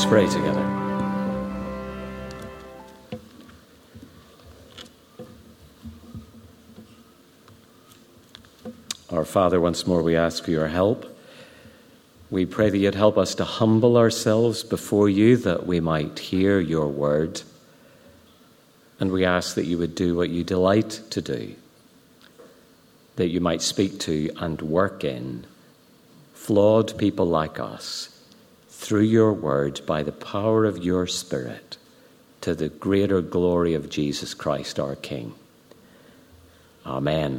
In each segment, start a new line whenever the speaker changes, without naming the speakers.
Let's pray together. Our Father, once more we ask for your help. We pray that you'd help us to humble ourselves before you, that we might hear your word. And we ask that you would do what you delight to do, that you might speak to and work in flawed people like us through your word by the power of your Spirit to the greater glory of Jesus Christ our King. Amen.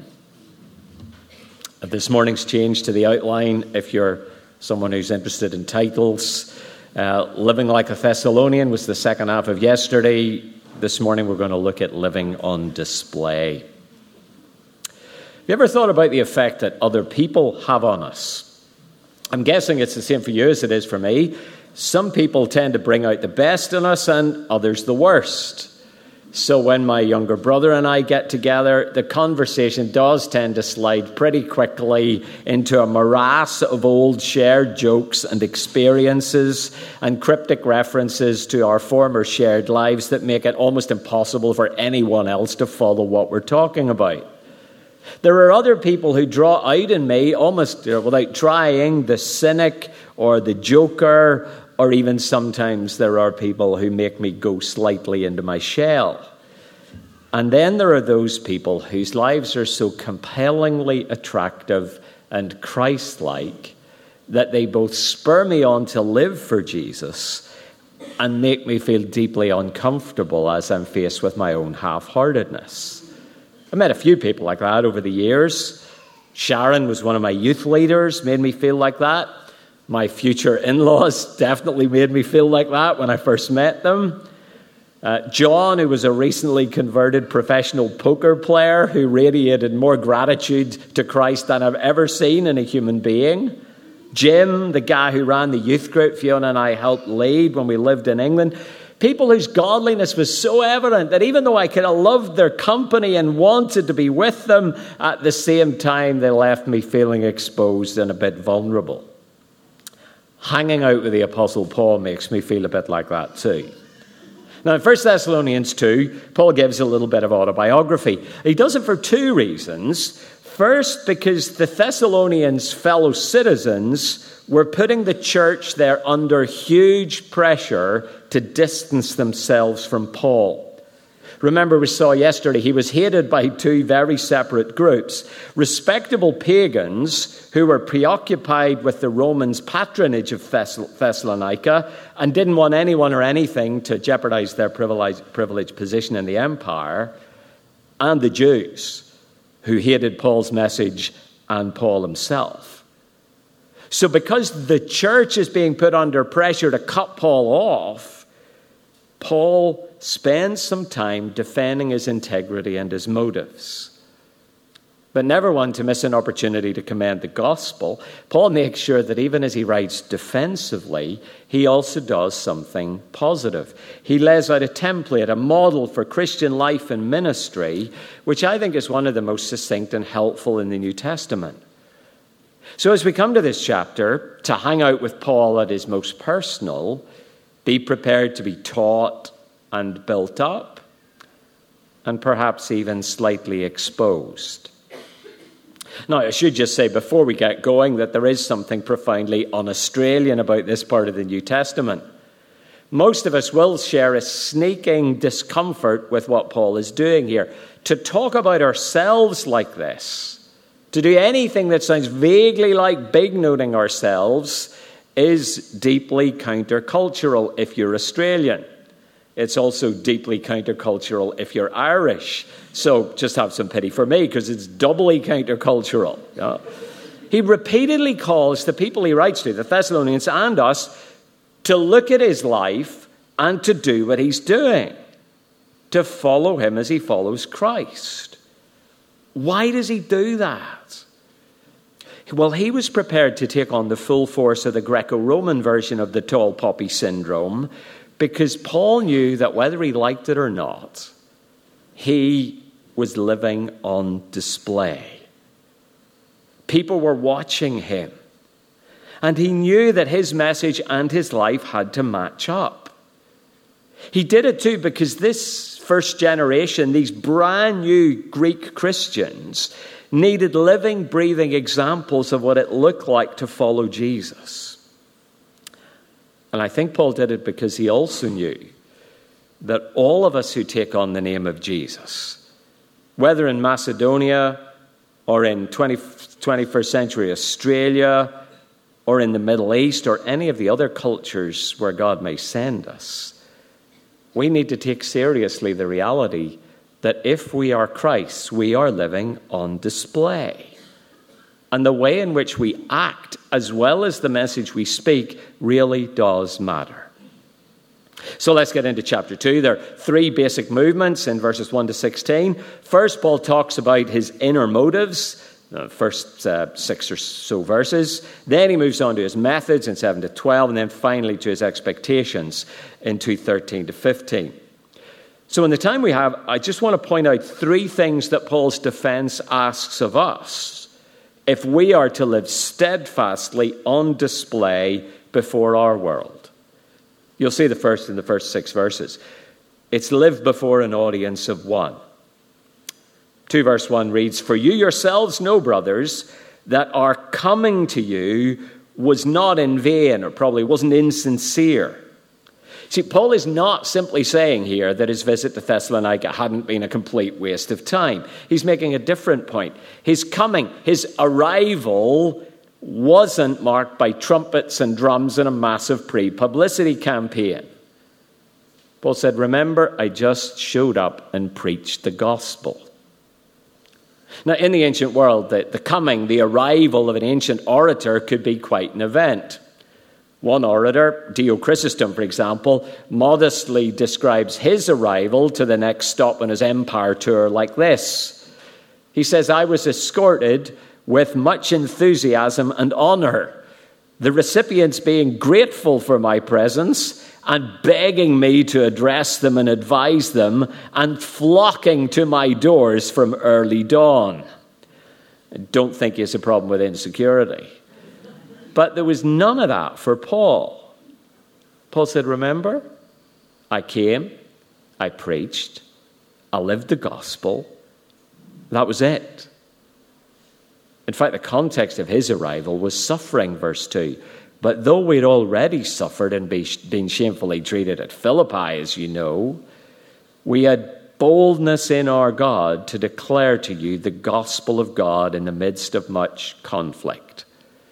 This morning's change to the outline, if you're someone who's interested in titles, Living Like a Thessalonian was the second half of yesterday. This morning we're going to look at living on display. Have you ever thought about the effect that other people have on us? I'm guessing it's the same for you as it is for me. Some people tend to bring out the best in us and others the worst. So when my younger brother and I get together, the conversation does tend to slide pretty quickly into a morass of old shared jokes and experiences and cryptic references to our former shared lives that make it almost impossible for anyone else to follow what we're talking about. There are other people who draw out in me, almost without trying, the cynic or the joker, or even sometimes there are people who make me go slightly into my shell. And then there are those people whose lives are so compellingly attractive and Christ-like that they both spur me on to live for Jesus and make me feel deeply uncomfortable as I'm faced with my own half-heartedness. I met a few people like that over the years. Sharon was one of my youth leaders, made me feel like that. My future in-laws definitely made me feel like that when I first met them. John, who was a recently converted professional poker player who radiated more gratitude to Christ than I've ever seen in a human being. Jim, the guy who ran the youth group Fiona and I helped lead when we lived in England. People whose godliness was so evident that even though I kind of loved their company and wanted to be with them, at the same time they left me feeling exposed and a bit vulnerable. Hanging out with the Apostle Paul makes me feel a bit like that too. Now in 1 Thessalonians 2, Paul gives a little bit of autobiography. He does it for two reasons. First, because the Thessalonians' fellow citizens were putting the church there under huge pressure to distance themselves from Paul. Remember, we saw yesterday he was hated by two very separate groups. Respectable pagans who were preoccupied with the Romans' patronage of Thessalonica and didn't want anyone or anything to jeopardize their privileged position in the empire, and the Jews who hated Paul's message and Paul himself. So because the church is being put under pressure to cut Paul off, Paul spends some time defending his integrity and his motives. But never one to miss an opportunity to commend the gospel. Paul makes sure that even as he writes defensively, he also does something positive. He lays out a template, a model for Christian life and ministry, which I think is one of the most succinct and helpful in the New Testament. So as we come to this chapter, to hang out with Paul at his most personal, be prepared to be taught and built up, and perhaps even slightly exposed. Now, I should just say before we get going that there is something profoundly un-Australian about this part of the New Testament. Most of us will share a sneaking discomfort with what Paul is doing here. To talk about ourselves like this, to do anything that sounds vaguely like big-noting ourselves, is deeply countercultural if you're Australian. It's also deeply countercultural if you're Irish. So just have some pity for me, because it's doubly countercultural. Yeah. He repeatedly calls the people he writes to, the Thessalonians and us, to look at his life and to do what he's doing, to follow him as he follows Christ. Why does he do that? Well, he was prepared to take on the full force of the Greco-Roman version of the tall poppy syndrome, because Paul knew that whether he liked it or not, he was living on display. People were watching him. And he knew that his message and his life had to match up. He did it too because this first generation, these brand new Greek Christians, needed living, breathing examples of what it looked like to follow Jesus. And I think Paul did it because he also knew that all of us who take on the name of Jesus, whether in Macedonia or in 21st century Australia or in the Middle East or any of the other cultures where God may send us, we need to take seriously the reality that if we are Christ, we are living on display. And the way in which we act, as well as the message we speak, really does matter. So let's get into chapter 2. There are three basic movements in verses 1 to 16. First, Paul talks about his inner motives, the first 6 or so verses. Then he moves on to his methods in 7 to 12, and then finally to his expectations in 2:13 to 15. So in the time we have, I just want to point out three things that Paul's defense asks of us if we are to live steadfastly on display before our world. You'll see the first in the first 6 verses. It's live before an audience of one. 2 verse 1 reads, "For you yourselves know, brothers, that our coming to you was not in vain," or probably wasn't insincere. See, Paul is not simply saying here that his visit to Thessalonica hadn't been a complete waste of time. He's making a different point. His coming, his arrival, wasn't marked by trumpets and drums and a massive pre-publicity campaign. Paul said, "Remember, I just showed up and preached the gospel." Now, in the ancient world, the coming, the arrival of an ancient orator could be quite an event. One orator, Dio Chrysostom, for example, modestly describes his arrival to the next stop on his empire tour like this. He says, "I was escorted with much enthusiasm and honor, the recipients being grateful for my presence and begging me to address them and advise them and flocking to my doors from early dawn." I don't think he has a problem with insecurity. But there was none of that for Paul. Paul said, "Remember, I came, I preached, I lived the gospel. That was it." In fact, the context of his arrival was suffering, verse 2. "But though we'd already suffered and been shamefully treated at Philippi, as you know, we had boldness in our God to declare to you the gospel of God in the midst of much conflict."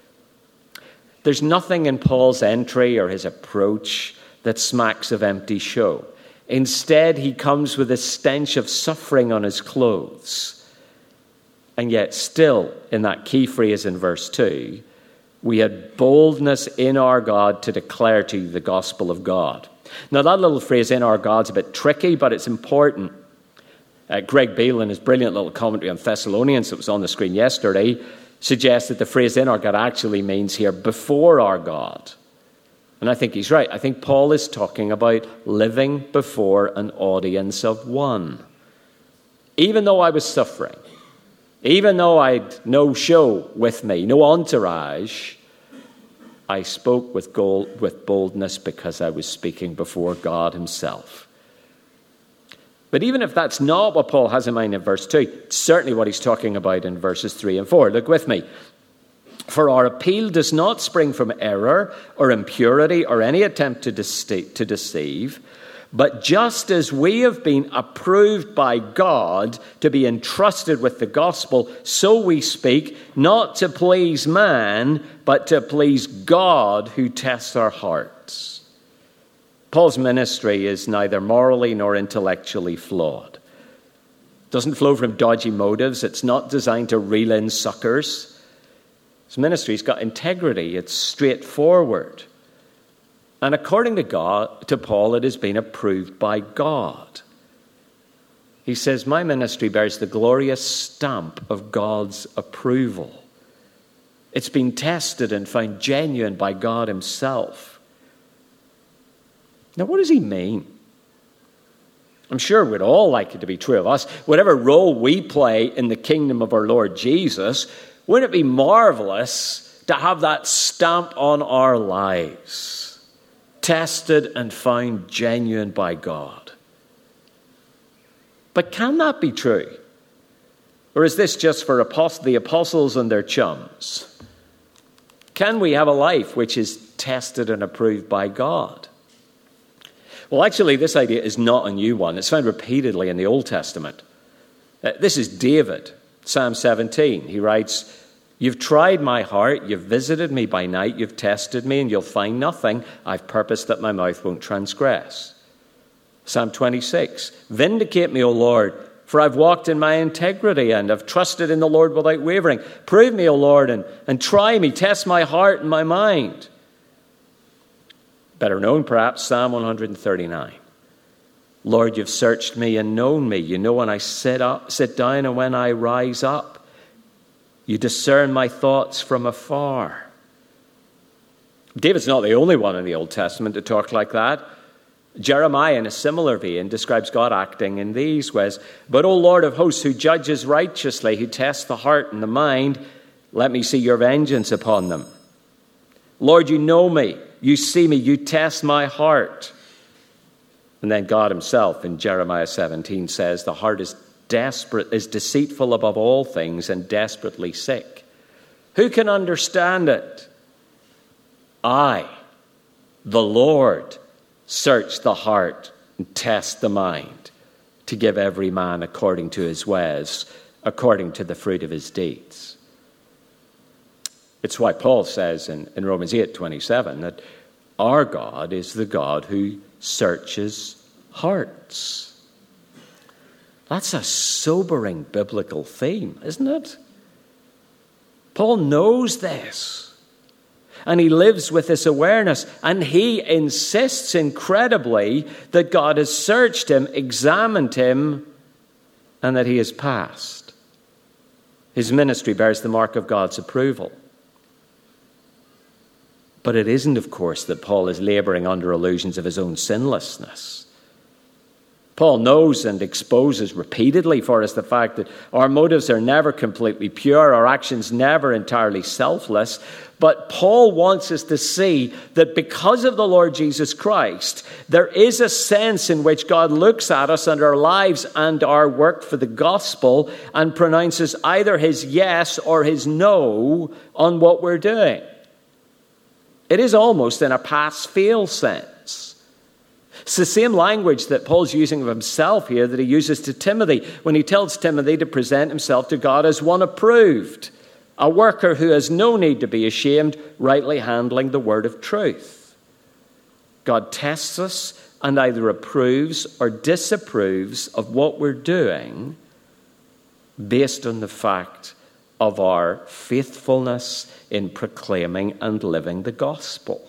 There's nothing in Paul's entry or his approach that smacks of empty show. Instead, he comes with a stench of suffering on his clothes. And yet still, in that key phrase in verse 2, we had boldness in our God to declare to you the gospel of God. Now, that little phrase, "in our God," is a bit tricky, but it's important. Greg Beale, in his brilliant little commentary on Thessalonians that was on the screen yesterday, suggests that the phrase "in our God" actually means here "before our God." And I think he's right. I think Paul is talking about living before an audience of one. Even though I was suffering, even though I'd no show with me, no entourage, I spoke with boldness because I was speaking before God himself. But even if that's not what Paul has in mind in verse 2, it's certainly what he's talking about in verses 3 and 4. Look with me. "For our appeal does not spring from error or impurity or any attempt to deceive, but just as we have been approved by God to be entrusted with the gospel, so we speak, not to please man, but to please God who tests our hearts." Paul's ministry is neither morally nor intellectually flawed. It doesn't flow from dodgy motives. It's not designed to reel in suckers. His ministry's got integrity. It's straightforward. And according to Paul, it has been approved by God. He says, "My ministry bears the glorious stamp of God's approval. It's been tested and found genuine by God himself." Now, what does he mean? I'm sure we'd all like it to be true of us. Whatever role we play in the kingdom of our Lord Jesus, wouldn't it be marvelous to have that stamp on our lives, tested and found genuine by God. But can that be true? Or is this just for the apostles and their chums? Can we have a life which is tested and approved by God? Well, actually, this idea is not a new one. It's found repeatedly in the Old Testament. This is David, Psalm 17. He writes, "You've tried my heart, you've visited me by night, you've tested me, and you'll find nothing. I've purposed that my mouth won't transgress." Psalm 26, "Vindicate me, O Lord, for I've walked in my integrity and have trusted in the Lord without wavering. Prove me, O Lord, and try me. Test my heart and my mind." Better known, perhaps, Psalm 139. "Lord, you've searched me and known me. You know when I sit down and when I rise up. You discern my thoughts from afar." David's not the only one in the Old Testament to talk like that. Jeremiah, in a similar vein, describes God acting in these ways. "But, O Lord of hosts, who judges righteously, who tests the heart and the mind, let me see your vengeance upon them. Lord, you know me, you see me, you test my heart." And then God himself in Jeremiah 17 says, "The heart is deceitful above all things and desperately sick. Who can understand it? I, the Lord, search the heart and test the mind to give every man according to his ways, according to the fruit of his deeds." It's why Paul says in Romans 8:27 that our God is the God who searches hearts. That's a sobering biblical theme, isn't it? Paul knows this. And he lives with this awareness. And he insists incredibly that God has searched him, examined him, and that he has passed. His ministry bears the mark of God's approval. But it isn't, of course, that Paul is laboring under illusions of his own sinlessness. Paul knows and exposes repeatedly for us the fact that our motives are never completely pure, our actions never entirely selfless. But Paul wants us to see that because of the Lord Jesus Christ, there is a sense in which God looks at us and our lives and our work for the gospel and pronounces either his yes or his no on what we're doing. It is almost in a pass-fail sense. It's the same language that Paul's using of himself here that he uses to Timothy when he tells Timothy to present himself to God as one approved, a worker who has no need to be ashamed, rightly handling the word of truth. God tests us and either approves or disapproves of what we're doing based on the fact of our faithfulness in proclaiming and living the gospel.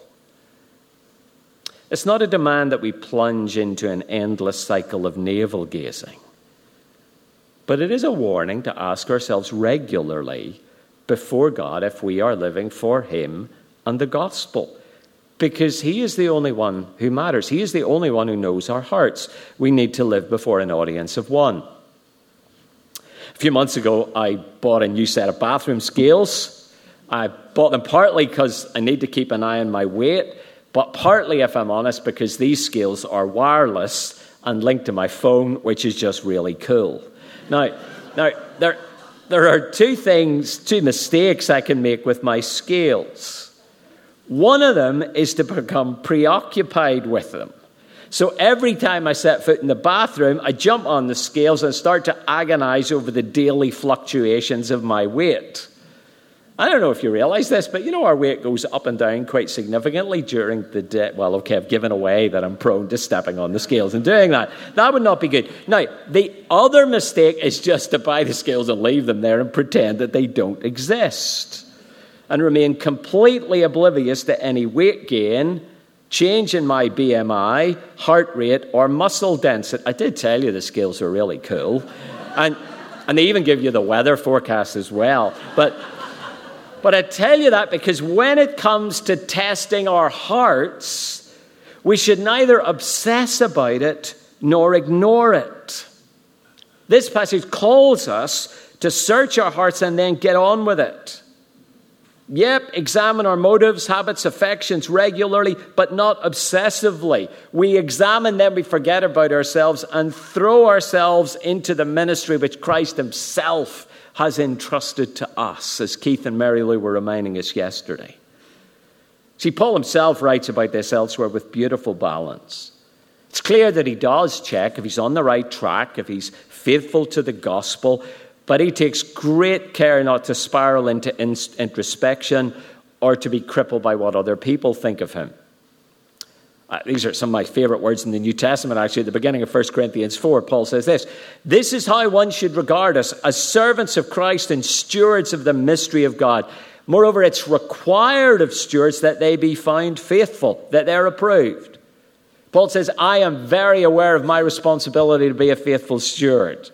It's not a demand that we plunge into an endless cycle of navel-gazing, but it is a warning to ask ourselves regularly before God if we are living for him and the gospel, because he is the only one who matters. He is the only one who knows our hearts. We need to live before an audience of one. A few months ago, I bought a new set of bathroom scales. I bought them partly because I need to keep an eye on my weight, but partly, if I'm honest, because these scales are wireless and linked to my phone, which is just really cool. Now, there are two mistakes I can make with my scales. One of them is to become preoccupied with them. So every time I set foot in the bathroom, I jump on the scales and start to agonize over the daily fluctuations of my weight. I don't know if you realize this, but our weight goes up and down quite significantly during the day. Well, okay, I've given away that I'm prone to stepping on the scales and doing that. That would not be good. Now, the other mistake is just to buy the scales and leave them there and pretend that they don't exist and remain completely oblivious to any weight gain, change in my BMI, heart rate, or muscle density. I did tell you the scales are really cool. And they even give you the weather forecast as well. But I tell you that because when it comes to testing our hearts, we should neither obsess about it nor ignore it. This passage calls us to search our hearts and then get on with it. Yep, examine our motives, habits, affections regularly, but not obsessively. We examine them, we forget about ourselves, and throw ourselves into the ministry which Christ himself has entrusted to us, as Keith and Mary Lou were reminding us yesterday. See, Paul himself writes about this elsewhere with beautiful balance. It's clear that he does check if he's on the right track, if he's faithful to the gospel, but he takes great care not to spiral into introspection or to be crippled by what other people think of him. These are some of my favorite words in the New Testament, actually. At the beginning of 1 Corinthians 4, Paul says this: "This is how one should regard us, as servants of Christ and stewards of the mystery of God. Moreover, it's required of stewards that they be found faithful, that they're approved." Paul says, I am very aware of my responsibility to be a faithful steward.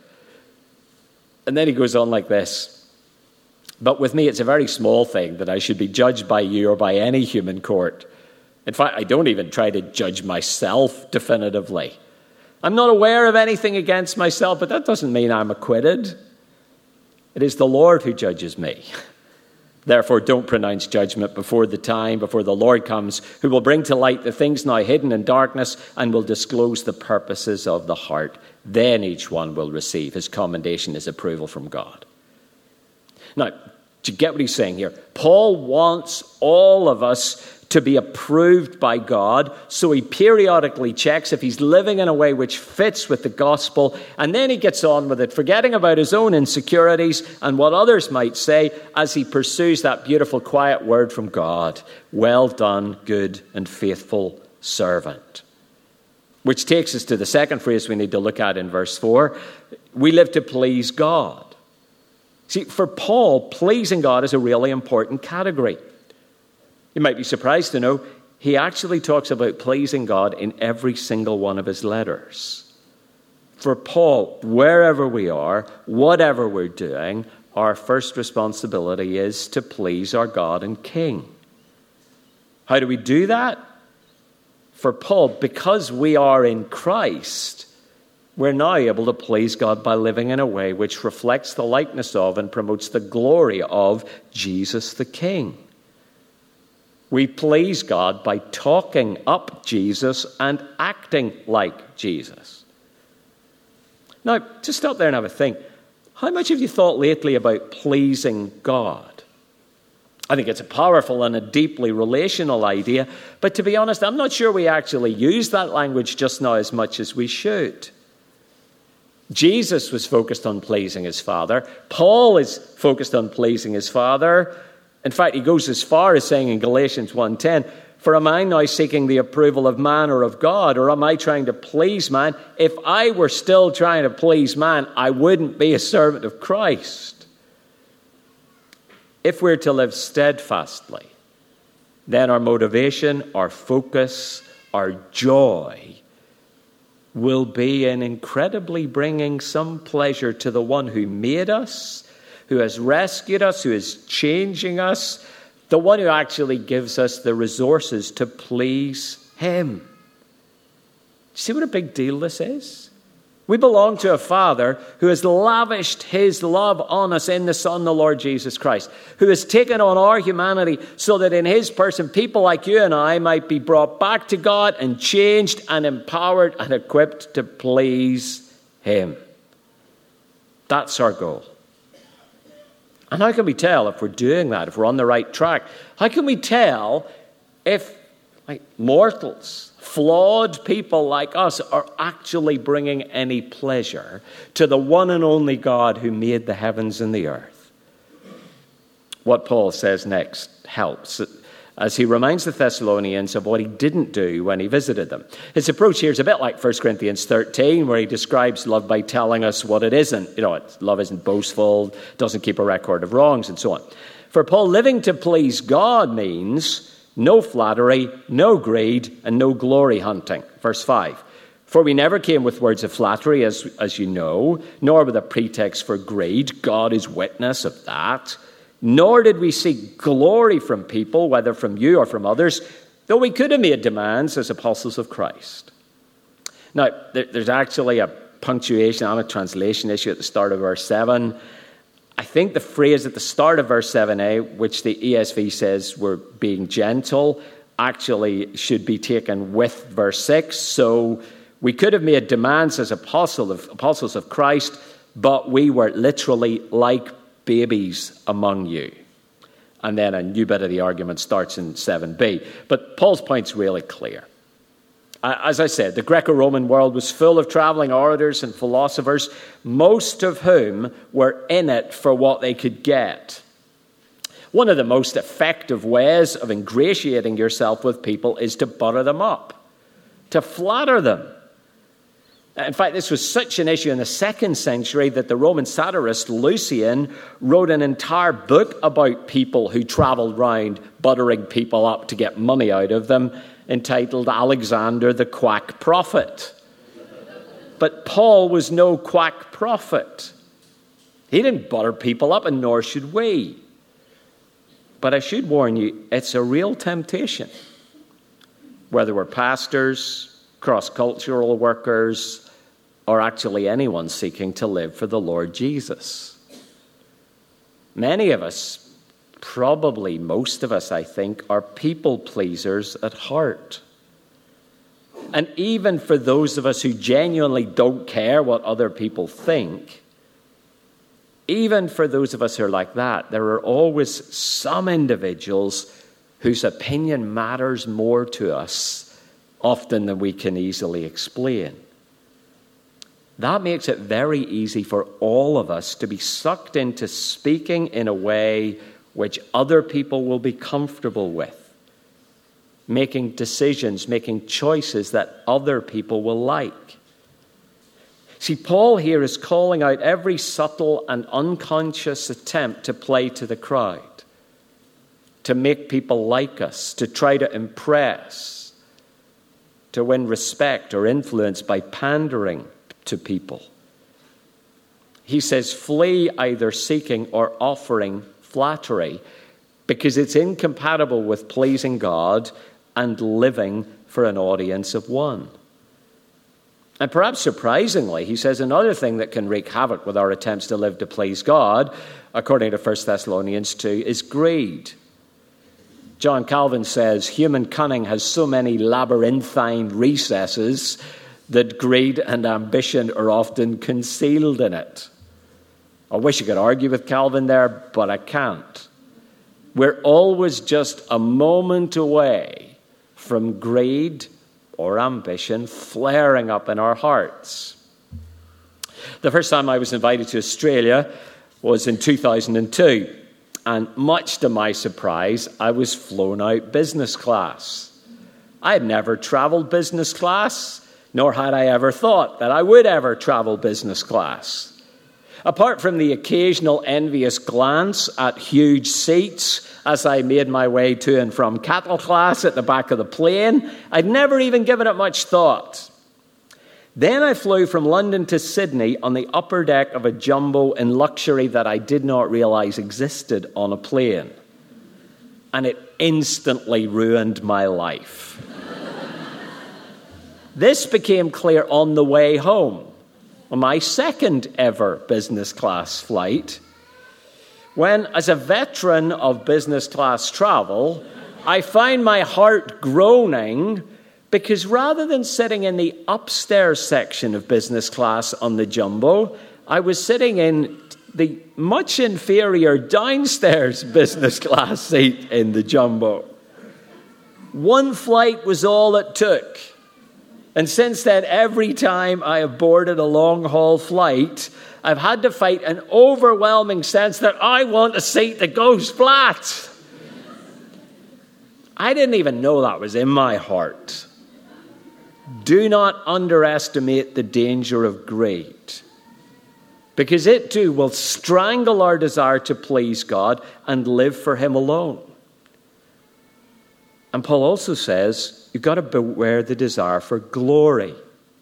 And then he goes on like this: "But with me, it's a very small thing that I should be judged by you or by any human court. In fact, I don't even try to judge myself definitively. I'm not aware of anything against myself, but that doesn't mean I'm acquitted. It is the Lord who judges me. Therefore, don't pronounce judgment before the Lord comes, who will bring to light the things now hidden in darkness and will disclose the purposes of the heart. Then each one will receive his commendation, his approval from God." Now, do you get what he's saying here? Paul wants all of us to be approved by God, so he periodically checks if he's living in a way which fits with the gospel, and then he gets on with it, forgetting about his own insecurities and what others might say as he pursues that beautiful, quiet word from God: "Well done, good and faithful servant." Which takes us to the second phrase we need to look at in verse 4. We live to please God. See, for Paul, pleasing God is a really important category. You might be surprised to know he actually talks about pleasing God in every single one of his letters. For Paul, wherever we are, whatever we're doing, our first responsibility is to please our God and King. How do we do that? For Paul, because we are in Christ, we're now able to please God by living in a way which reflects the likeness of and promotes the glory of Jesus the King. We please God by talking up Jesus and acting like Jesus. Now, just stop there and have a think. How much have you thought lately about pleasing God? I think it's a powerful and a deeply relational idea, but to be honest, I'm not sure we actually use that language just now as much as we should. Jesus was focused on pleasing his Father. Paul is focused on pleasing his Father. In fact, he goes as far as saying in Galatians 1:10, "For am I now seeking the approval of man or of God, or am I trying to please man? If I were still trying to please man, I wouldn't be a servant of Christ." If we're to live steadfastly, then our motivation, our focus, our joy will be in incredibly bringing some pleasure to the one who made us, who has rescued us, who is changing us, the one who actually gives us the resources to please him. See what a big deal this is? We belong to a Father who has lavished his love on us in the Son, the Lord Jesus Christ, who has taken on our humanity so that in his person, people like you and I might be brought back to God and changed and empowered and equipped to please him. That's our goal. And how can we tell if we're doing that, if we're on the right track? How can we tell if mortals, flawed people like us, are actually bringing any pleasure to the one and only God who made the heavens and the earth? What Paul says next helps, as he reminds the Thessalonians of what he didn't do when he visited them. His approach here is a bit like 1 Corinthians 13, where he describes love by telling us what it isn't. Love isn't boastful, doesn't keep a record of wrongs, and so on. For Paul, living to please God means no flattery, no greed, and no glory hunting. Verse 5. "For we never came with words of flattery, as you know, nor with a pretext for greed. God is witness of that. Nor did we seek glory from people, whether from you or from others, though we could have made demands as apostles of Christ." Now, there's actually a punctuation and a translation issue at the start of verse 7. I think the phrase at the start of verse 7a, which the ESV says we're being gentle, actually should be taken with verse 6. So we could have made demands as apostles of Christ, but we were literally like babies among you. And then a new bit of the argument starts in 7b. But Paul's point's really clear. As I said, the Greco-Roman world was full of traveling orators and philosophers, most of whom were in it for what they could get. One of the most effective ways of ingratiating yourself with people is to butter them up, to flatter them. In fact, this was such an issue in the 2nd century that the Roman satirist Lucian wrote an entire book about people who traveled round buttering people up to get money out of them, entitled Alexander the Quack Prophet. But Paul was no quack prophet. He didn't butter people up, and nor should we. But I should warn you, it's a real temptation. Whether we're pastors, cross-cultural workers, or actually anyone seeking to live for the Lord Jesus. Many of us, probably most of us, I think, are people pleasers at heart. And even for those of us who genuinely don't care what other people think, even for those of us who are like that, there are always some individuals whose opinion matters more to us often than we can easily explain. That makes it very easy for all of us to be sucked into speaking in a way which other people will be comfortable with, making decisions, making choices that other people will like. See, Paul here is calling out every subtle and unconscious attempt to play to the crowd, to make people like us, to try to impress, to win respect or influence by pandering to people. He says, flee either seeking or offering flattery, because it's incompatible with pleasing God and living for an audience of one. And perhaps surprisingly, he says another thing that can wreak havoc with our attempts to live to please God, according to 1 Thessalonians 2, is greed. John Calvin says, human cunning has so many labyrinthine recesses that greed and ambition are often concealed in it. I wish I could argue with Calvin there, but I can't. We're always just a moment away from greed or ambition flaring up in our hearts. The first time I was invited to Australia was in 2002, and much to my surprise, I was flown out business class. I had never traveled business class, nor had I ever thought that I would ever travel business class. Apart from the occasional envious glance at huge seats as I made my way to and from cattle class at the back of the plane, I'd never even given it much thought. Then I flew from London to Sydney on the upper deck of a jumbo in luxury that I did not realize existed on a plane. And it instantly ruined my life. This became clear on the way home, on my second ever business class flight, when, as a veteran of business class travel, I find my heart groaning because rather than sitting in the upstairs section of business class on the jumbo, I was sitting in the much inferior downstairs business class seat in the jumbo. One flight was all it took. And since then, every time I have boarded a long-haul flight, I've had to fight an overwhelming sense that I want a seat that goes flat. I didn't even know that was in my heart. Do not underestimate the danger of greed, because it too will strangle our desire to please God and live for Him alone. And Paul also says, you've got to beware the desire for glory.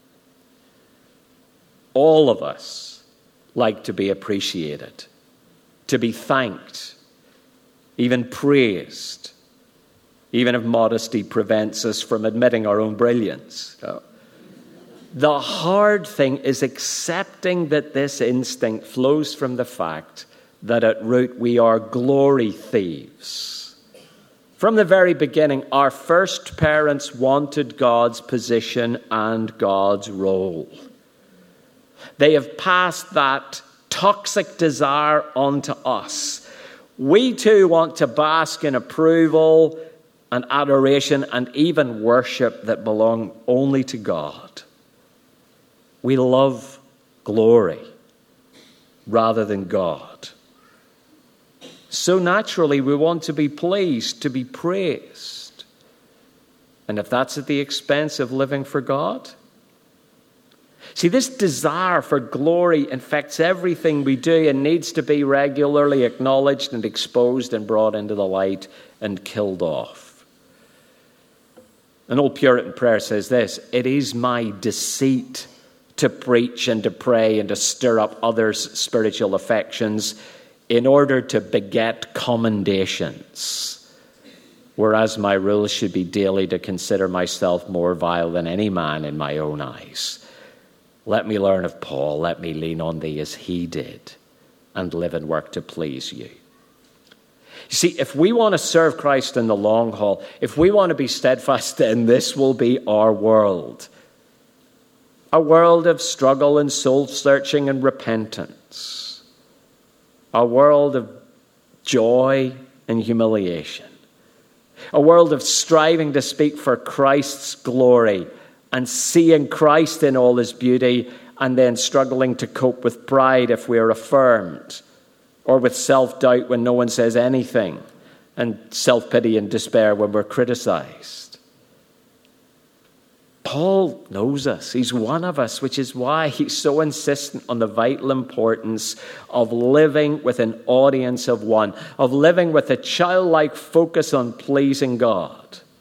All of us like to be appreciated, to be thanked, even praised, even if modesty prevents us from admitting our own brilliance. The hard thing is accepting that this instinct flows from the fact that at root we are glory thieves. From the very beginning, our first parents wanted God's position and God's role. They have passed that toxic desire onto us. We too want to bask in approval and adoration and even worship that belong only to God. We love glory rather than God. So naturally, we want to be pleased, to be praised. And if that's at the expense of living for God? See, this desire for glory infects everything we do and needs to be regularly acknowledged and exposed and brought into the light and killed off. An old Puritan prayer says this: "It is my deceit to preach and to pray and to stir up others' spiritual affections in order to beget commendations, whereas my rule should be daily to consider myself more vile than any man in my own eyes. Let me learn of Paul, let me lean on thee as he did, and live and work to please you." You see, if we want to serve Christ in the long haul, if we want to be steadfast, then this will be our world. A world of struggle and soul-searching and repentance. A world of joy and humiliation. A world of striving to speak for Christ's glory and seeing Christ in all his beauty, and then struggling to cope with pride if we are affirmed, or with self-doubt when no one says anything, and self-pity and despair when we're criticized. Paul knows us. He's one of us, which is why he's so insistent on the vital importance of living with an audience of one, of living with a childlike focus on pleasing God.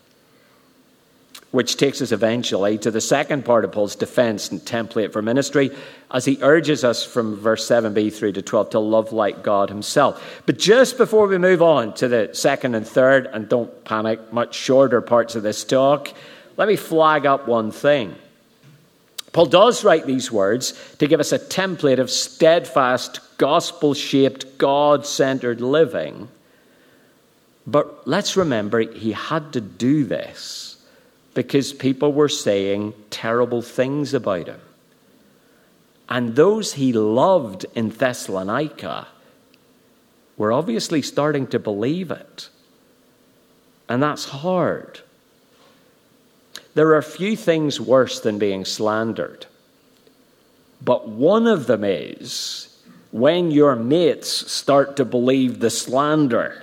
Which takes us eventually to the second part of Paul's defense and template for ministry, as he urges us from verse 7b through to 12 to love like God himself. But just before we move on to the second and third, and don't panic, much shorter parts of this talk, let me flag up one thing. Paul does write these words to give us a template of steadfast, gospel-shaped, God-centered living. But let's remember, he had to do this because people were saying terrible things about him. And those he loved in Thessalonica were obviously starting to believe it. And that's hard. There are few things worse than being slandered. But one of them is when your mates start to believe the slander.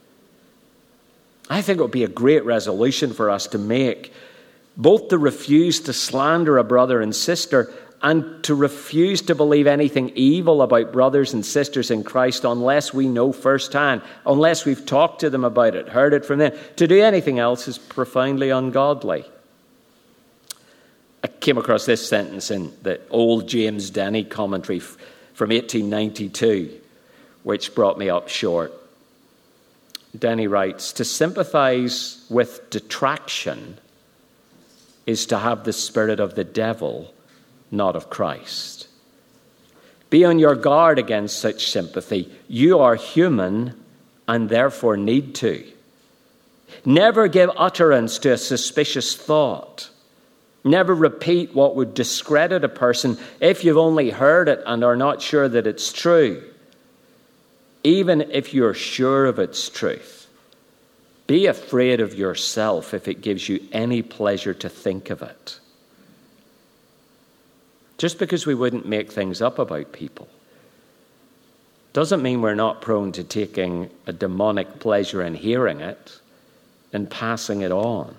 I think it would be a great resolution for us to make, both to refuse to slander a brother and sister and to refuse to believe anything evil about brothers and sisters in Christ unless we know firsthand, unless we've talked to them about it, heard it from them. To do anything else is profoundly ungodly. I came across this sentence in the old James Denny commentary from 1892, which brought me up short. Denny writes, "To sympathize with detraction is to have the spirit of the devil, not of Christ. Be on your guard against such sympathy. You are human and therefore need to. Never give utterance to a suspicious thought. Never repeat what would discredit a person if you've only heard it and are not sure that it's true. Even if you're sure of its truth, be afraid of yourself if it gives you any pleasure to think of it." Just because we wouldn't make things up about people doesn't mean we're not prone to taking a demonic pleasure in hearing it and passing it on.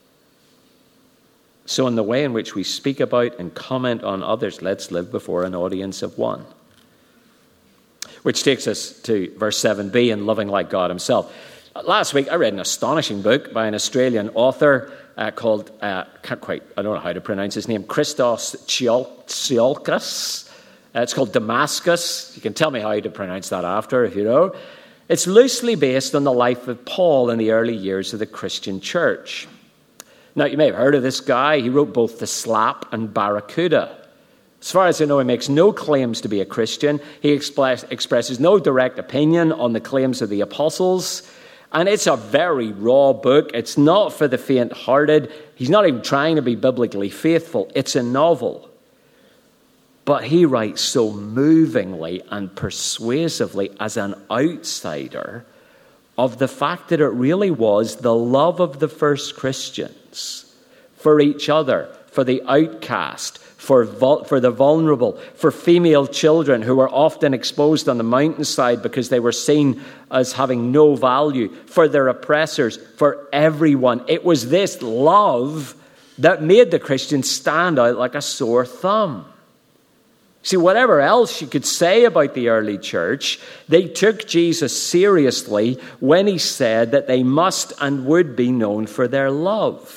So in the way in which we speak about and comment on others, let's live before an audience of one. Which takes us to verse 7b, and loving like God himself. Last week I read an astonishing book by an Australian author called, I don't know how to pronounce his name, Christos Tsiolkas. It's called Damascus. You can tell me how to pronounce that after if you know. It's loosely based on the life of Paul in the early years of the Christian church. Now, you may have heard of this guy. He wrote both The Slap and Barracuda. As far as I know, he makes no claims to be a Christian. He expresses no direct opinion on the claims of the apostles. And it's a very raw book. It's not for the faint-hearted. He's not even trying to be biblically faithful. It's a novel. But he writes so movingly and persuasively as an outsider of the fact that it really was the love of the first Christians for each other, for the outcast, for the vulnerable, for female children who were often exposed on the mountainside because they were seen as having no value, for their oppressors, for everyone. It was this love that made the Christians stand out like a sore thumb. See, whatever else you could say about the early church, they took Jesus seriously when he said that they must and would be known for their love.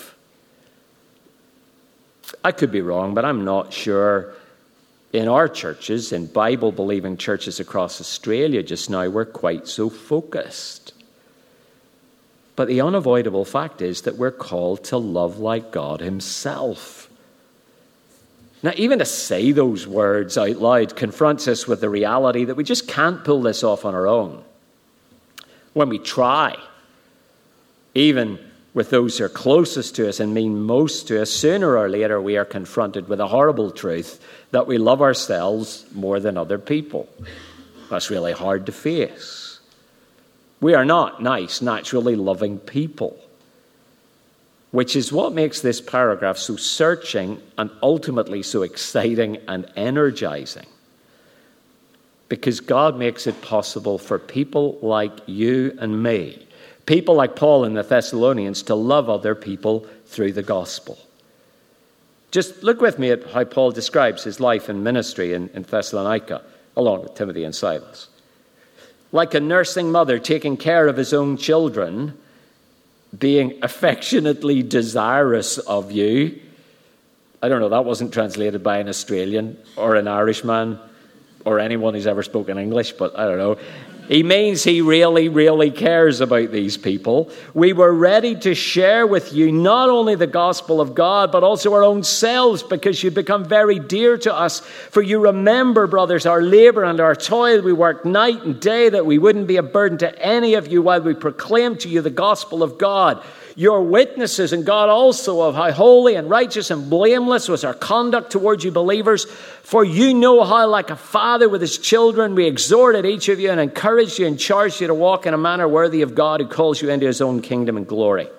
I could be wrong, but I'm not sure in our churches, in Bible-believing churches across Australia just now, we're quite so focused. But the unavoidable fact is that we're called to love like God himself. Now, even to say those words out loud confronts us with the reality that we just can't pull this off on our own. When we try, even with those who are closest to us and mean most to us, sooner or later we are confronted with a horrible truth that we love ourselves more than other people. That's really hard to face. We are not nice, naturally loving people, which is what makes this paragraph so searching and ultimately so exciting and energizing. Because God makes it possible for people like you and me, people like Paul and the Thessalonians, to love other people through the gospel. Just look with me at how Paul describes his life and ministry in Thessalonica, along with Timothy and Silas. Like a nursing mother taking care of his own children, being affectionately desirous of you. I don't know, that wasn't translated by an Australian or an Irishman or anyone who's ever spoken English, but I don't know. He means he really, really cares about these people. We were ready to share with you not only the gospel of God, but also our own selves, because you become very dear to us. For you remember, brothers, our labor and our toil. We worked night and day that we wouldn't be a burden to any of you while we proclaimed to you the gospel of God. Your witnesses, and God also, of how holy and righteous and blameless was our conduct towards you believers. For you know how, like a father with his children, we exhorted each of you and encouraged you and charged you to walk in a manner worthy of God who calls you into his own kingdom and glory.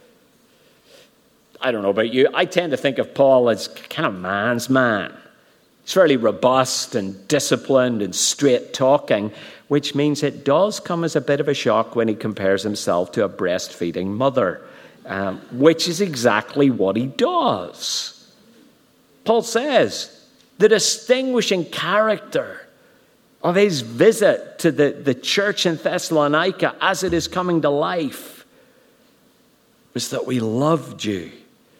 I don't know about you. I tend to think of Paul as kind of man's man. He's fairly robust and disciplined and straight talking, which means it does come as a bit of a shock when he compares himself to a breastfeeding mother. Which is exactly what he does. Paul says the distinguishing character of his visit to the church in Thessalonica as it is coming to life was that we loved you.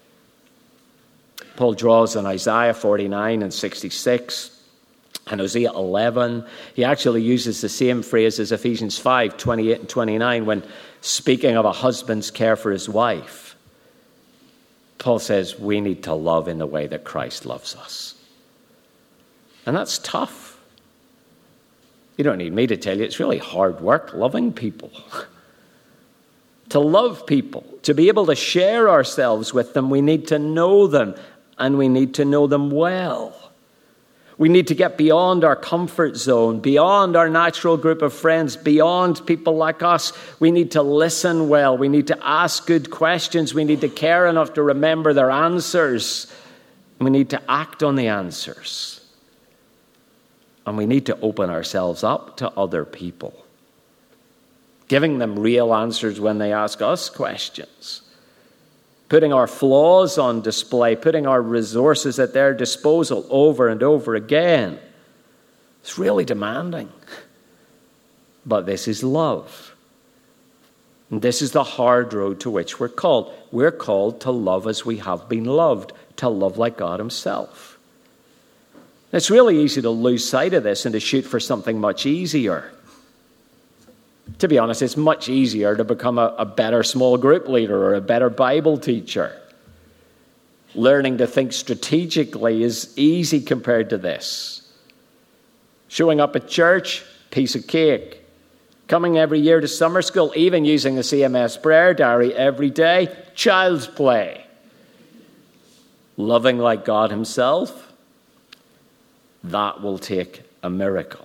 Paul draws on Isaiah 49 and 66 and Hosea 11. He actually uses the same phrase as Ephesians 5, 28 and 29 when speaking of a husband's care for his wife. Paul says we need to love in the way that Christ loves us. And that's tough. You don't need me to tell you, it's really hard work loving people. To love people, to be able to share ourselves with them, we need to know them, and we need to know them well. We need to get beyond our comfort zone, beyond our natural group of friends, beyond people like us. We need to listen well. We need to ask good questions. We need to care enough to remember their answers. We need to act on the answers. And we need to open ourselves up to other people, giving them real answers when they ask us questions. Putting our flaws on display, putting our resources at their disposal over and over again. It's really demanding. But this is love. And this is the hard road to which we're called. We're called to love as we have been loved, to love like God himself. It's really easy to lose sight of this and to shoot for something much easier. To be honest, it's much easier to become a better small group leader or a better Bible teacher. Learning to think strategically is easy compared to this. Showing up at church, piece of cake. Coming every year to summer school, even using the CMS prayer diary every day, child's play. Loving like God himself, that will take a miracle.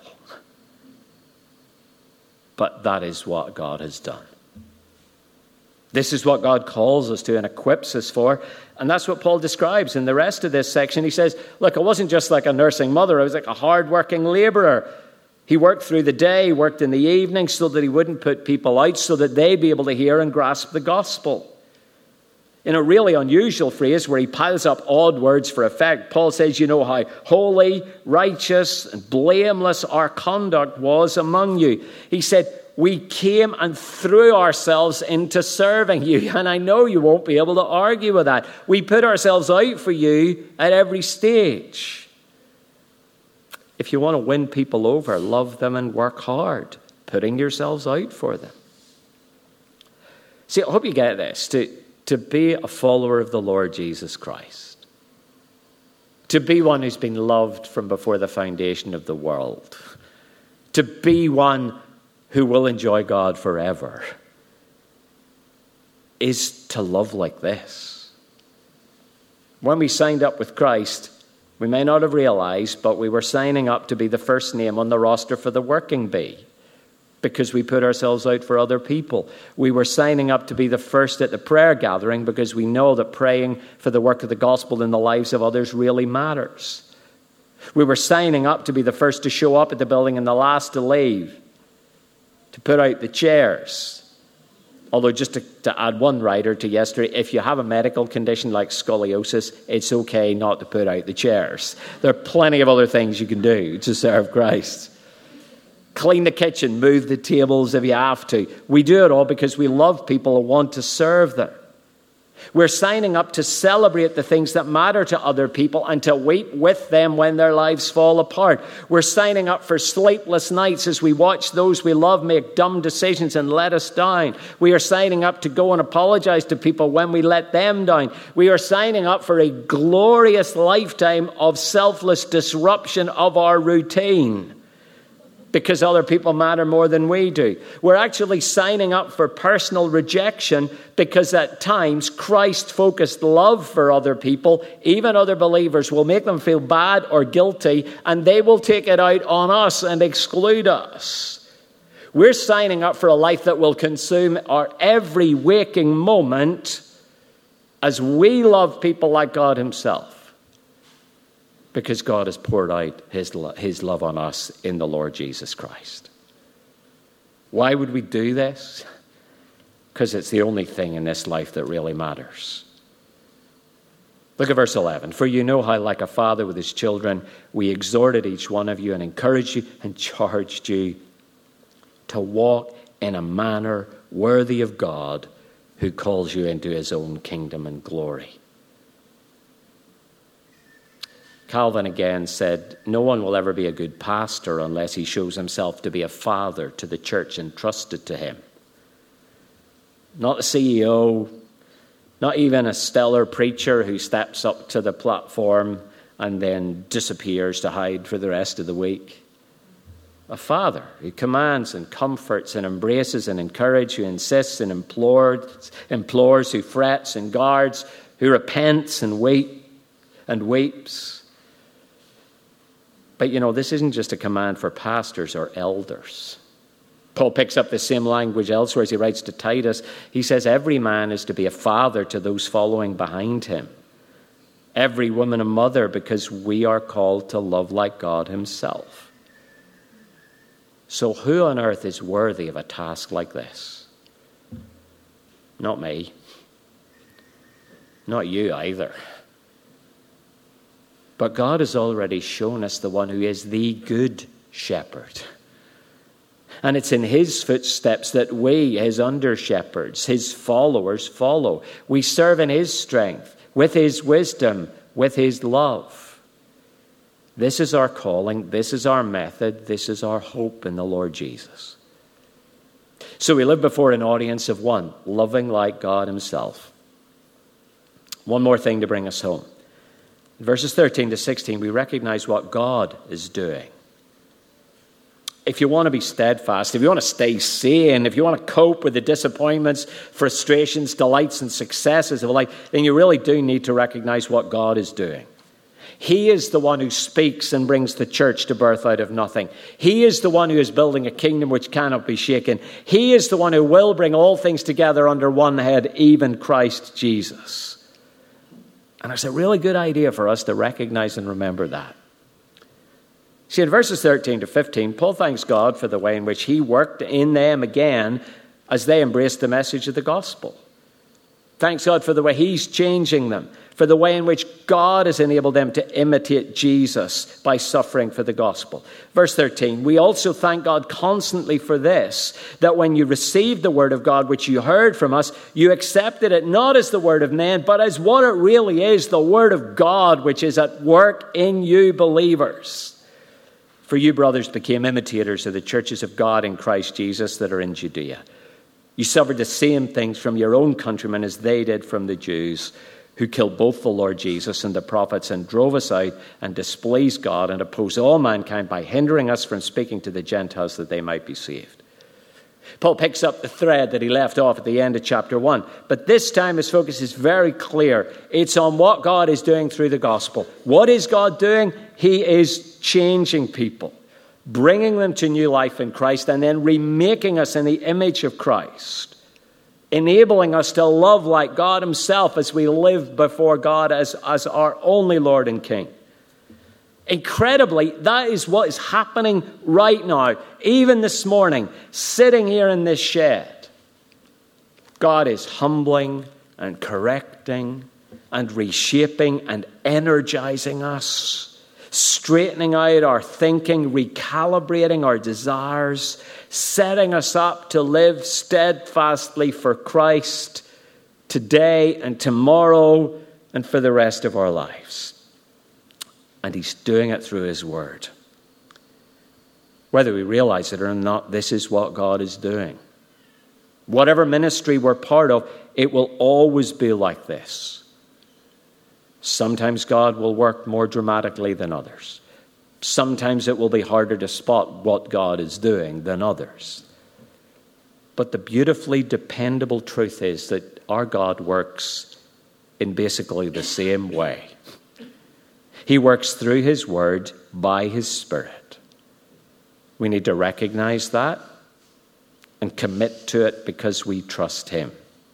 But that is what God has done. This is what God calls us to and equips us for. And that's what Paul describes in the rest of this section. He says, look, I wasn't just like a nursing mother. I was like a hard-working laborer. He worked through the day, worked in the evening so that he wouldn't put people out, so that they'd be able to hear and grasp the gospel. In a really unusual phrase where he piles up odd words for effect, Paul says, you know how holy, righteous, and blameless our conduct was among you. He said, we came and threw ourselves into serving you. And I know you won't be able to argue with that. We put ourselves out for you at every stage. If you want to win people over, love them and work hard, putting yourselves out for them. See, I hope you get this. To be a follower of the Lord Jesus Christ, to be one who's been loved from before the foundation of the world, to be one who will enjoy God forever, is to love like this. When we signed up with Christ, we may not have realized, but we were signing up to be the first name on the roster for the working bee, because we put ourselves out for other people. We were signing up to be the first at the prayer gathering because we know that praying for the work of the gospel in the lives of others really matters. We were signing up to be the first to show up at the building and the last to leave, to put out the chairs. Although just to add one rider to yesterday, if you have a medical condition like scoliosis, it's okay not to put out the chairs. There are plenty of other things you can do to serve Christ. Clean the kitchen, move the tables if you have to. We do it all because we love people and want to serve them. We're signing up to celebrate the things that matter to other people and to weep with them when their lives fall apart. We're signing up for sleepless nights as we watch those we love make dumb decisions and let us down. We are signing up to go and apologize to people when we let them down. We are signing up for a glorious lifetime of selfless disruption of our routine, because other people matter more than we do. We're actually signing up for personal rejection because at times Christ-focused love for other people, even other believers, will make them feel bad or guilty, and they will take it out on us and exclude us. We're signing up for a life that will consume our every waking moment as we love people like God himself, because God has poured out his love on us in the Lord Jesus Christ. Why would we do this? Because it's the only thing in this life that really matters. Look at verse 11. For you know how, like a father with his children, we exhorted each one of you and encouraged you and charged you to walk in a manner worthy of God, who calls you into his own kingdom and glory. Calvin again said, no one will ever be a good pastor unless he shows himself to be a father to the church entrusted to him. Not a CEO, not even a stellar preacher who steps up to the platform and then disappears to hide for the rest of the week. A father who commands and comforts and embraces and encourages, who insists and implores, who frets and guards, who repents and weeps. But, this isn't just a command for pastors or elders. Paul picks up the same language elsewhere as he writes to Titus. He says every man is to be a father to those following behind him. Every woman a mother, because we are called to love like God himself. So who on earth is worthy of a task like this? Not me. Not you either. But God has already shown us the one who is the good shepherd. And it's in his footsteps that we, his under-shepherds, his followers, follow. We serve in his strength, with his wisdom, with his love. This is our calling, this is our method, this is our hope in the Lord Jesus. So we live before an audience of one, loving like God himself. One more thing to bring us home. In verses 13 to 16, we recognize what God is doing. If you want to be steadfast, if you want to stay sane, if you want to cope with the disappointments, frustrations, delights, and successes of life, then you really do need to recognize what God is doing. He is the one who speaks and brings the church to birth out of nothing. He is the one who is building a kingdom which cannot be shaken. He is the one who will bring all things together under one head, even Christ Jesus. And it's a really good idea for us to recognize and remember that. See, in verses 13 to 15, Paul thanks God for the way in which he worked in them again as they embraced the message of the gospel. Thanks God for the way he's changing them, for the way in which God has enabled them to imitate Jesus by suffering for the gospel. Verse 13, we also thank God constantly for this, that when you received the word of God which you heard from us, you accepted it not as the word of men, but as what it really is, the word of God which is at work in you believers. For you, brothers, became imitators of the churches of God in Christ Jesus that are in Judea. You suffered the same things from your own countrymen as they did from the Jews, who killed both the Lord Jesus and the prophets and drove us out and displeased God and opposed all mankind by hindering us from speaking to the Gentiles that they might be saved. Paul picks up the thread that he left off at the end of chapter 1. But this time his focus is very clear. It's on what God is doing through the gospel. What is God doing? He is changing people, bringing them to new life in Christ, and then remaking us in the image of Christ, enabling us to love like God himself as we live before God as our only Lord and King. Incredibly, that is what is happening right now. Even this morning, sitting here in this shed, God is humbling and correcting and reshaping and energizing us, straightening out our thinking, recalibrating our desires, setting us up to live steadfastly for Christ today and tomorrow and for the rest of our lives. And he's doing it through his word. Whether we realize it or not, this is what God is doing. Whatever ministry we're part of, it will always be like this. Sometimes God will work more dramatically than others. Sometimes it will be harder to spot what God is doing than others. But the beautifully dependable truth is that our God works in basically the same way. He works through his word by his Spirit. We need to recognize that and commit to it because we trust him.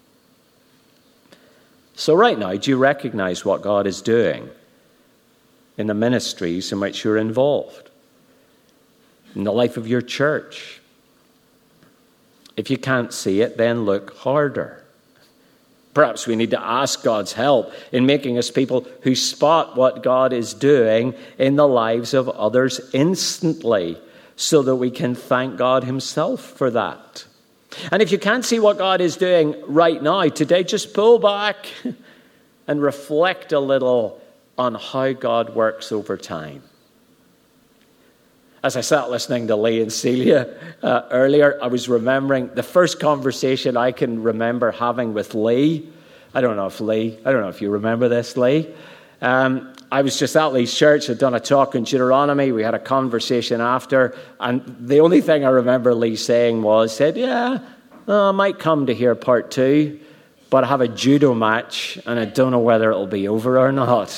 So right now, do you recognize what God is doing in the ministries in which you're involved? In the life of your church? If you can't see it, then look harder. Perhaps we need to ask God's help in making us people who spot what God is doing in the lives of others instantly so that we can thank God himself for that. And if you can't see what God is doing right now, today, just pull back and reflect a little on how God works over time. As I sat listening to Lee and Celia earlier, I was remembering the first conversation I can remember having with Lee. I don't know if you remember this, Lee. I was just at Lee's church. I'd done a talk on Deuteronomy. We had a conversation after. And the only thing I remember Lee saying I might come to hear part 2, but I have a judo match and I don't know whether it'll be over or not.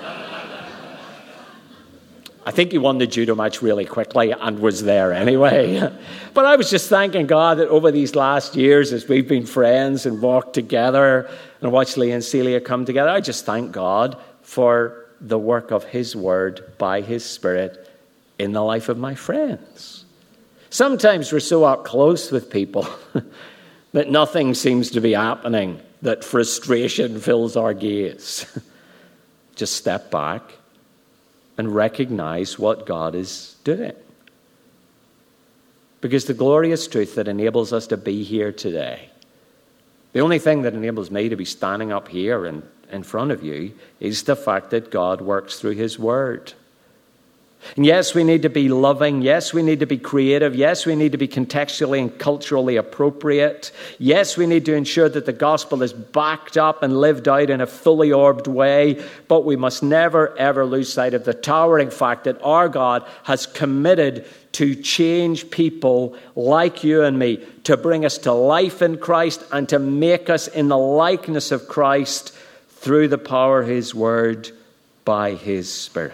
I think he won the judo match really quickly and was there anyway. But I was just thanking God that over these last years, as we've been friends and walked together and watched Lee and Celia come together, I just thank God for the work of his word by his Spirit in the life of my friends. Sometimes we're so up close with people that nothing seems to be happening, that frustration fills our gaze. Just step back and recognize what God is doing. Because the glorious truth that enables us to be here today, the only thing that enables me to be standing up here in front of you, is the fact that God works through his word. And yes, we need to be loving. Yes, we need to be creative. Yes, we need to be contextually and culturally appropriate. Yes, we need to ensure that the gospel is backed up and lived out in a fully orbed way. But we must never, ever lose sight of the towering fact that our God has committed to change people like you and me, to bring us to life in Christ and to make us in the likeness of Christ through the power of his word by his Spirit.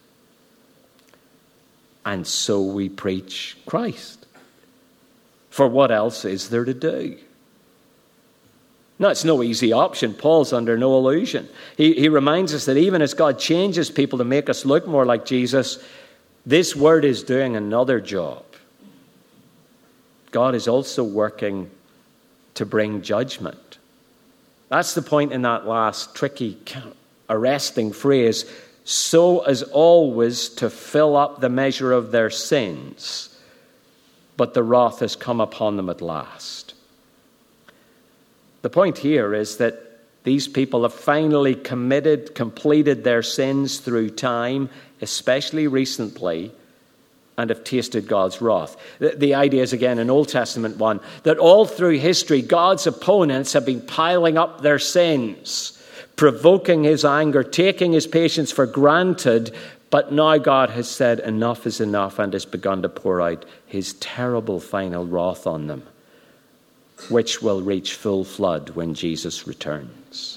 And so we preach Christ. For what else is there to do? No, it's no easy option. Paul's under no illusion. He reminds us that even as God changes people to make us look more like Jesus, this word is doing another job. God is also working to bring judgment. That's the point in that last tricky, arresting phrase, so as always to fill up the measure of their sins, but the wrath has come upon them at last. The point here is that these people have finally completed their sins through time, especially recently, and have tasted God's wrath. The idea is, again, an Old Testament one, that all through history, God's opponents have been piling up their sins, provoking his anger, taking his patience for granted, but now God has said enough is enough and has begun to pour out his terrible final wrath on them, which will reach full flood when Jesus returns.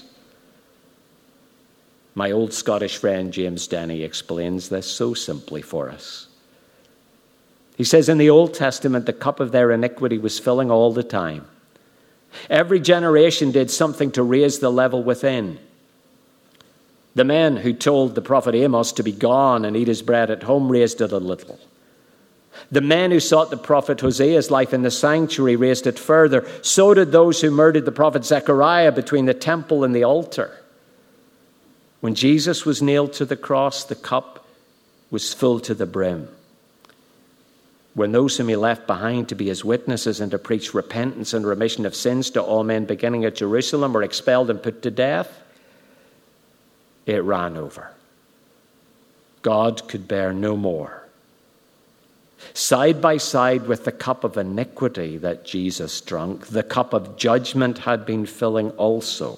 My old Scottish friend James Denny explains this so simply for us. He says, in the Old Testament, the cup of their iniquity was filling all the time. Every generation did something to raise the level within. The men who told the prophet Amos to be gone and eat his bread at home raised it a little. The men who sought the prophet Hosea's life in the sanctuary raised it further. So did those who murdered the prophet Zechariah between the temple and the altar. When Jesus was nailed to the cross, the cup was full to the brim. When those whom he left behind to be his witnesses and to preach repentance and remission of sins to all men beginning at Jerusalem were expelled and put to death, it ran over. God could bear no more. Side by side with the cup of iniquity that Jesus drank, the cup of judgment had been filling also,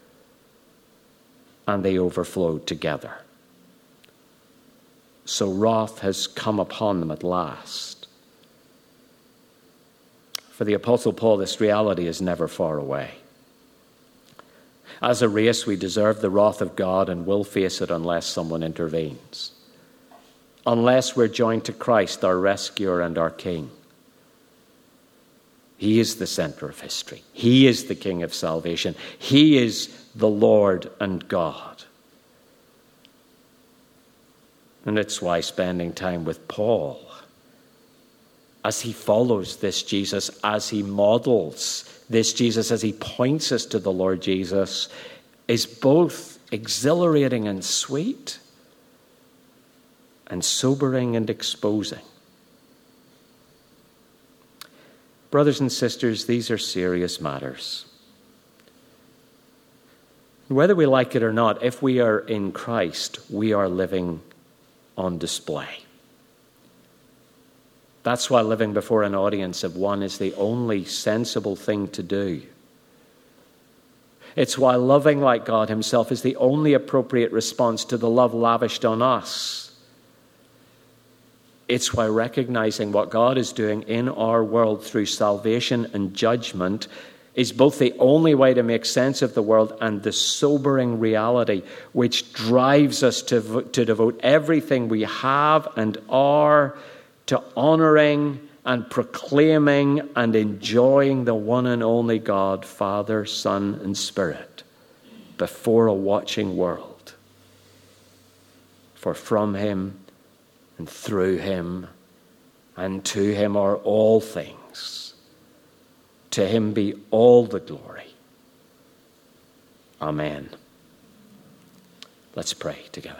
and they overflowed together. So wrath has come upon them at last. For the Apostle Paul, this reality is never far away. As a race, we deserve the wrath of God and will face it unless someone intervenes. Unless we're joined to Christ, our rescuer and our King. He is the center of history. He is the King of salvation. He is the Lord and God. And it's why spending time with Paul, as he follows this Jesus, as he models this Jesus, as he points us to the Lord Jesus, is both exhilarating and sweet, and sobering and exposing. Brothers and sisters, these are serious matters. Whether we like it or not, if we are in Christ, we are living on display. That's why living before an audience of one is the only sensible thing to do. It's why loving like God himself is the only appropriate response to the love lavished on us. It's why recognizing what God is doing in our world through salvation and judgment is both the only way to make sense of the world and the sobering reality which drives us to devote everything we have and are to honoring and proclaiming and enjoying the one and only God, Father, Son, and Spirit, before a watching world. For from him and through him and to him are all things. To him be all the glory. Amen. Let's pray together.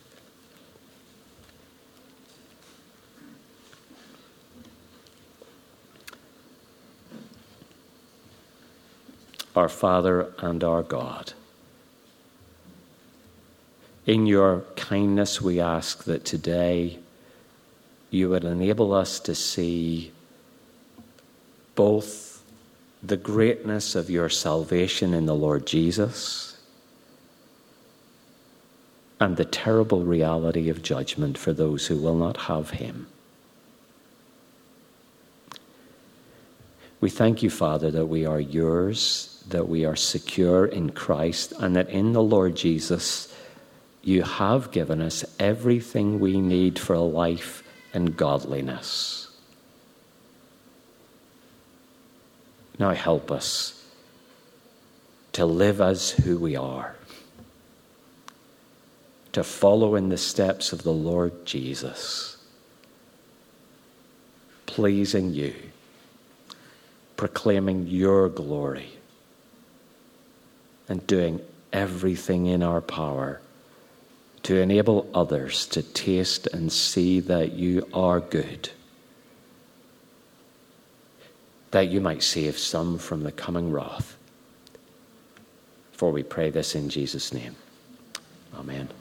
Our Father and our God, in your kindness we ask that today you would enable us to see both the greatness of your salvation in the Lord Jesus and the terrible reality of judgment for those who will not have him. We thank you, Father, that we are yours, that we are secure in Christ, and that in the Lord Jesus you have given us everything we need for a life in godliness. Now help us to live as who we are, to follow in the steps of the Lord Jesus, pleasing you, proclaiming your glory, and doing everything in our power to enable others to taste and see that you are good, that you might save some from the coming wrath. For we pray this in Jesus' name. Amen.